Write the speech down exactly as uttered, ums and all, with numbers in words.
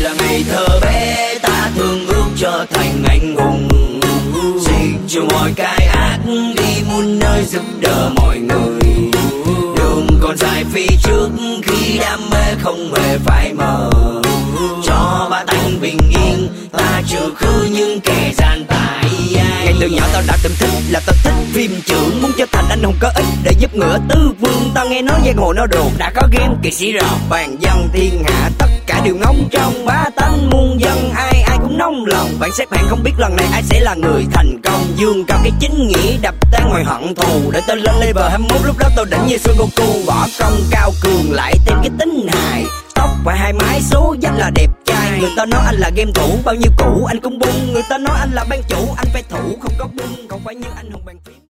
là ngày thơ bé ta thương ước trở thành anh hùng, xin cho mọi cái ác đi muôn nơi giúp đỡ mọi người. Đường còn dài phía trước khi đam mê không hề phai mờ, cho ba tánh bình yên ta trừ khử những kẻ gian tài. Ngay từ nhỏ tao đã từng thích là tao thích phim trưởng, muốn trở thành anh hùng có ích để giúp ngựa tứ phương. Tao nghe nói giang hồ nó ruột đã có game kỵ sĩ rồng bàn dân thiên hạ, tất cả đều ngóng trong ba tánh muôn dân, ai ai cũng nóng lòng. Bạn xếp hạng không biết lần này ai sẽ là người thành công, dương cao cái chính nghĩa đập tan ngoài hận thù, để tao lên level hai mươi mốt lúc đó tao đỉnh như Son Goku. Võ công cao cường lại thêm cái tính hài, tóc và hai mái số rất là đẹp trai. Người ta nói anh là game thủ, bao nhiêu cũ anh cũng bung. Người ta nói anh là ban chủ, anh phải thủ không có bung, không phải như anh hùng bàn phím.